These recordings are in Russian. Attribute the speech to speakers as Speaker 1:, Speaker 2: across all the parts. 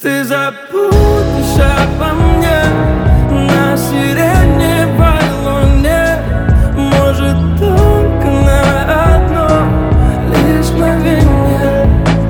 Speaker 1: Ты забудешь обо мне на сиреневой луне. Может, только на одно лишь мгновение,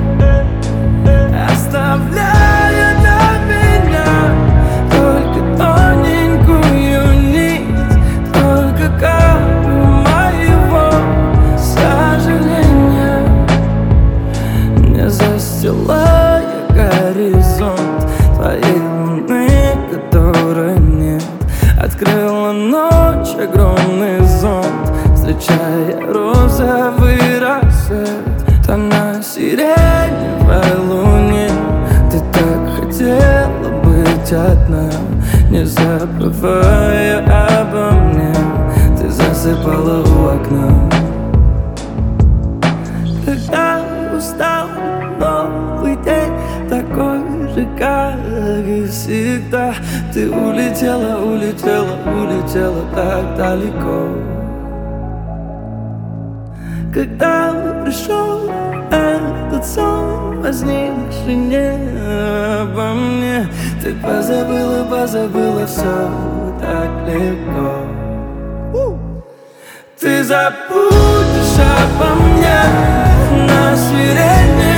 Speaker 1: оставляя для меня только тоненькую нить, только каплю моего сожаления. Не застилая горизонт твоей луны, которой нет, открыла ночь огромный зонт, встречая розовый рассвет. Там на сиреневой луне ты так хотела быть одна, не забывая обо мне. Ты засыпала у окна. Когда устал новый день, такой же, как и всегда, ты улетела, улетела, улетела так далеко. Когда пришел этот сон, возникший не обо мне, ты позабыла, позабыла все так легко. Ты забудешь обо мне на сирене